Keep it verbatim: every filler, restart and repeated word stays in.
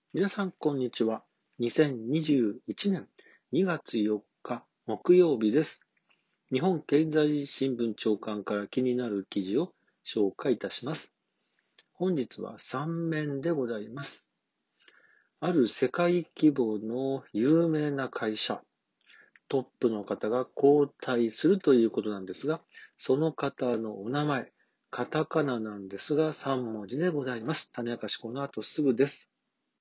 皆さん、こんにちは。にせんにじゅういちねんにがつよっか木曜日です。日本経済新聞長官から気になる記事を紹介いたします。本日はさん面でございます。ある世界規模の有名な会社、トップの方が交代するということなんですが、その方のお名前、カタカナなんですがさん文字でございます。種明かしこの後すぐです。